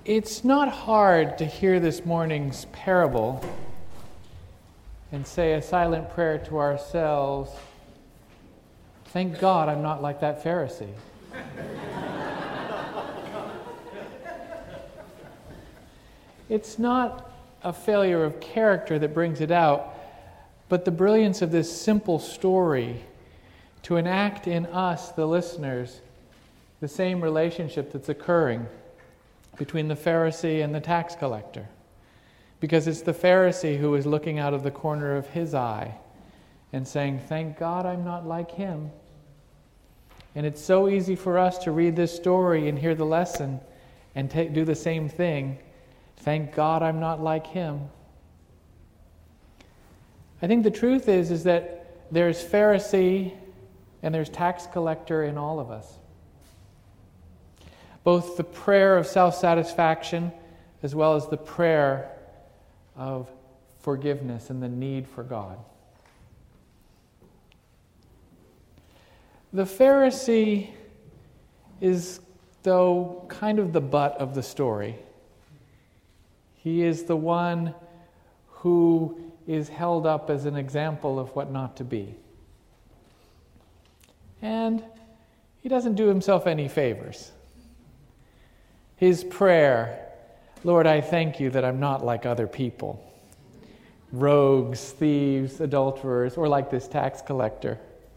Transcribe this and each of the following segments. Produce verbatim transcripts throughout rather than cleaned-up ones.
It's not hard to hear this morning's parable and say a silent prayer to ourselves, thank God I'm not like that Pharisee. It's not a failure of character that brings it out, but the brilliance of this simple story to enact in us, the listeners, the same relationship that's occurring between the Pharisee and the tax collector. Because it's the Pharisee who is looking out of the corner of his eye and saying, thank God I'm not like him. And it's so easy for us to read this story and hear the lesson and take, do the same thing. Thank God I'm not like him. I think the truth is, is that there's Pharisee and there's tax collector in all of us. Both the prayer of self-satisfaction as well as the prayer of forgiveness and the need for God. The Pharisee is, though, kind of the butt of the story. He is the one who is held up as an example of what not to be. And he doesn't do himself any favors. His prayer, Lord, I thank you that I'm not like other people, rogues, thieves, adulterers, or like this tax collector.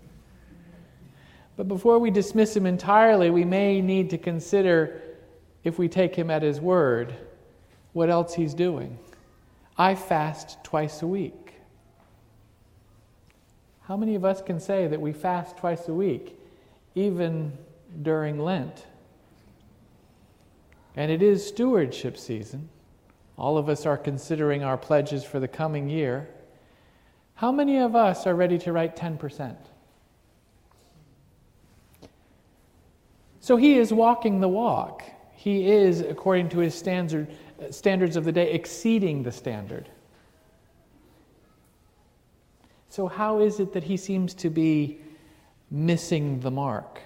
But before we dismiss him entirely, we may need to consider, if we take him at his word, what else he's doing. I fast twice a week. How many of us can say that we fast twice a week, even during Lent? And it is stewardship season. All of us are considering our pledges for the coming year. How many of us are ready to write ten percent? So he is walking the walk. He is, according to his standard, standards of the day, exceeding the standard. So how is it that he seems to be missing the mark?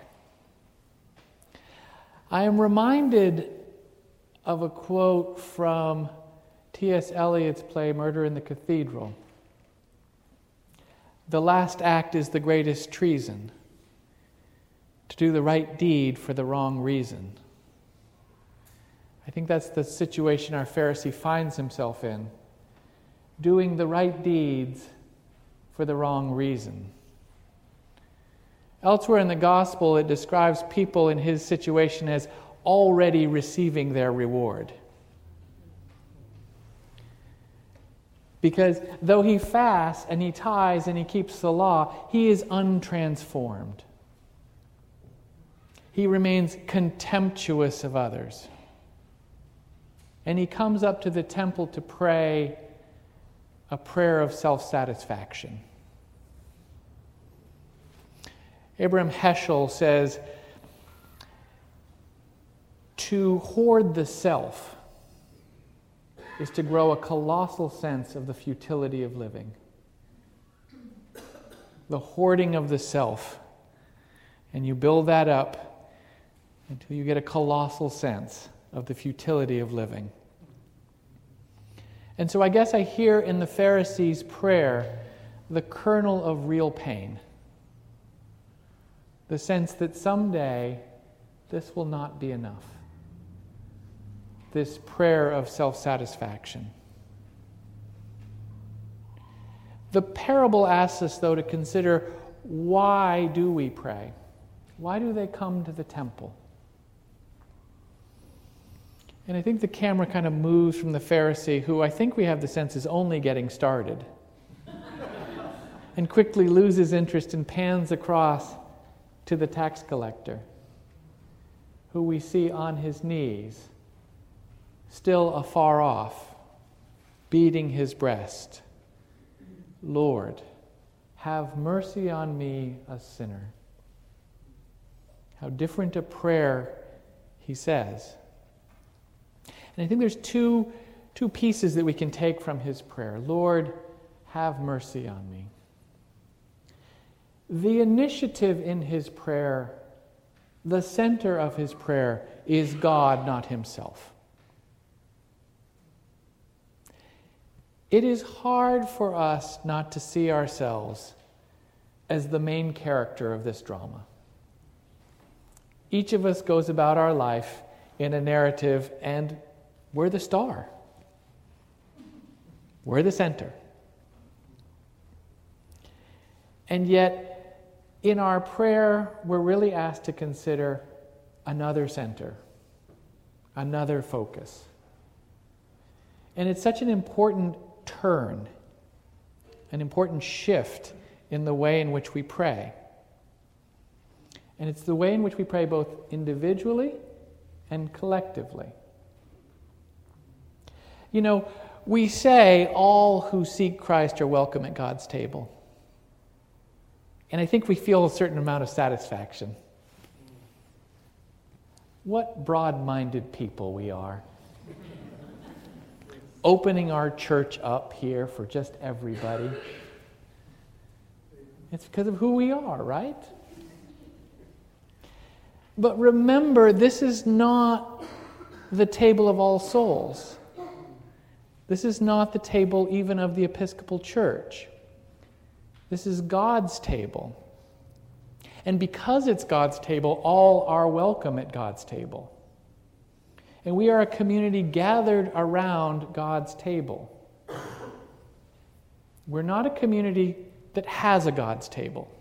I am reminded of a quote from T S Eliot's play Murder in the Cathedral. The last act is the greatest treason, to do the right deed for the wrong reason. I think that's the situation our Pharisee finds himself in, doing the right deeds for the wrong reason. Elsewhere in the gospel, it describes people in his situation as already receiving their reward. Because though he fasts and he tithes and he keeps the law, he is untransformed. He remains contemptuous of others. And he comes up to the temple to pray a prayer of self-satisfaction. Abraham Heschel says, to hoard the self is to grow a colossal sense of the futility of living. The hoarding of the self. And you build that up until you get a colossal sense of the futility of living. And so I guess I hear in the Pharisee's prayer the kernel of real pain. The sense that someday this will not be enough. This prayer of self-satisfaction. The parable asks us, though, to consider, why do we pray? Why do they come to the temple? And I think the camera kind of moves from the Pharisee, who I think we have the sense is only getting started, and quickly loses interest and pans across to the tax collector, who we see on his knees, still afar off, beating his breast. Lord, have mercy on me, a sinner. How different a prayer, he says. And I think there's two, two pieces that we can take from his prayer. Lord, have mercy on me. The initiative in his prayer, the center of his prayer, is God, not himself. it is hard for us not to see ourselves as the main character of this drama. Each of us goes about our life in a narrative, and we're the star. We're the center. And yet, in our prayer, we're really asked to consider another center, another focus. And it's such an important turn, an important shift in the way in which we pray. And it's the way in which we pray both individually and collectively. You know, we say all who seek Christ are welcome at God's table. And I think we feel a certain amount of satisfaction. What broad-minded people we are. Opening our church up here for just everybody. It's because of who we are, right? But remember, this is not the table of all souls. This is not the table even of the Episcopal Church. This is God's table. And because it's God's table, all are welcome at God's table. And we are a community gathered around God's table. We're not a community that has a God's table.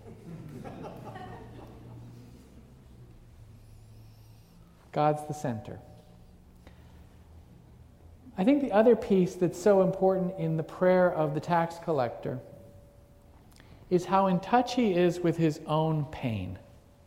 God's the center. I think the other piece that's so important in the prayer of the tax collector is how in touch he is with his own pain.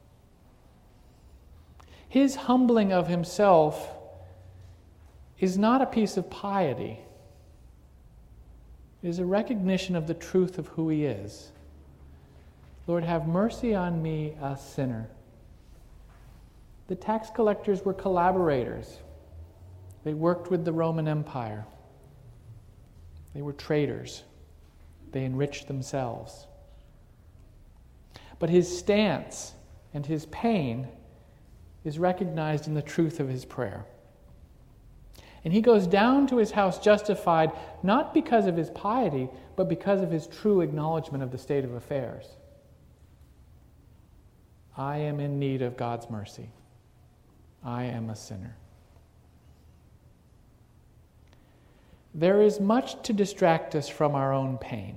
His humbling of himself is not a piece of piety. It is a recognition of the truth of who he is. Lord, have mercy on me, a sinner. The tax collectors were collaborators. They worked with the Roman Empire. They were traders. They enriched themselves. But his stance and his pain is recognized in the truth of his prayer. And he goes down to his house justified, not because of his piety, but because of his true acknowledgement of the state of affairs. I am in need of God's mercy. I am a sinner. There is much to distract us from our own pain.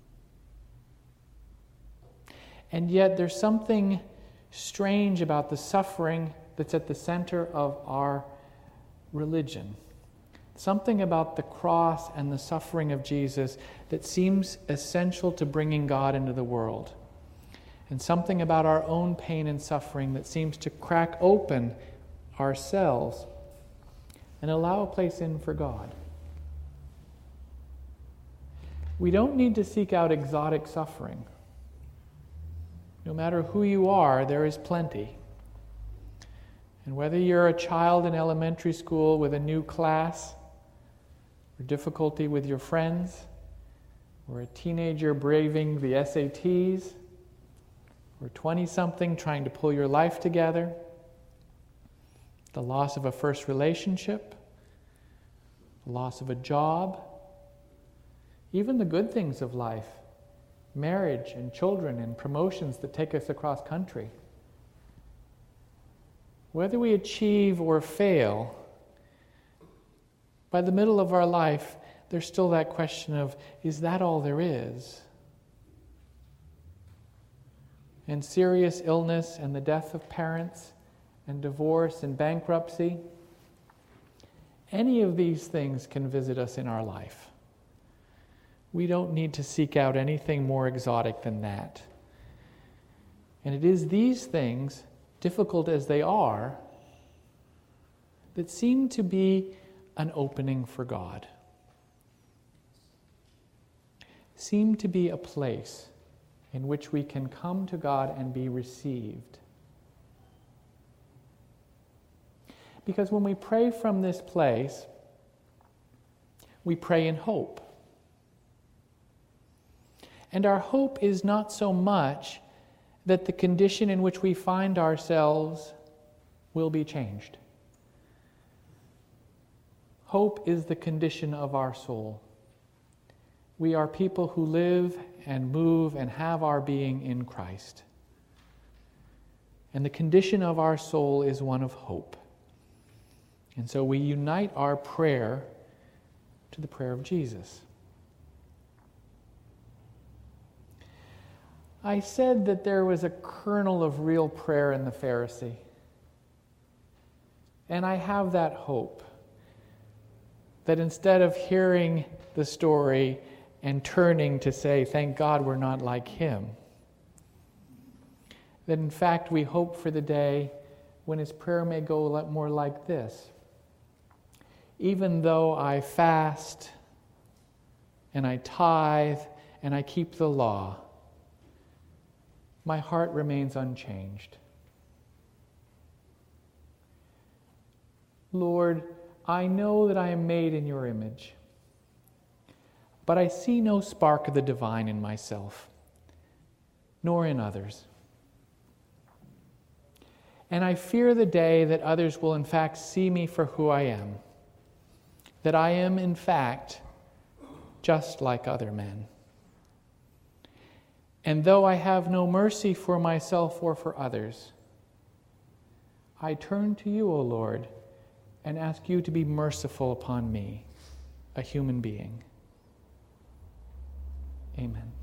And yet there's something strange about the suffering that's at the center of our religion. Something about the cross and the suffering of Jesus that seems essential to bringing God into the world. And something about our own pain and suffering that seems to crack open ourselves and allow a place in for God. We don't need to seek out exotic suffering. No matter who you are, there is plenty. And whether you're a child in elementary school with a new class, or difficulty with your friends, or a teenager braving the S A Ts, or twenty-something trying to pull your life together, the loss of a first relationship, the loss of a job, even the good things of life, marriage and children and promotions that take us across country. Whether we achieve or fail, by the middle of our life, there's still that question of, is that all there is? And serious illness and the death of parents and divorce and bankruptcy, any of these things can visit us in our life. We don't need to seek out anything more exotic than that. And it is these things, difficult as they are, that seem to be an opening for God. Seem to be a place in which we can come to God and be received. Because when we pray from this place, we pray in hope. And our hope is not so much that the condition in which we find ourselves will be changed. Hope is the condition of our soul. We are people who live and move and have our being in Christ. And the condition of our soul is one of hope. And so we unite our prayer to the prayer of Jesus. I said that there was a kernel of real prayer in the Pharisee. And I have that hope that instead of hearing the story and turning to say, thank God we're not like him, that in fact we hope for the day when his prayer may go more like this. Even though I fast and I tithe and I keep the law, my heart remains unchanged. Lord, I know that I am made in your image, but I see no spark of the divine in myself, nor in others. And I fear the day that others will in fact see me for who I am, that I am in fact just like other men. And though I have no mercy for myself or for others, I turn to you, O Lord, and ask you to be merciful upon me, a human being. Amen.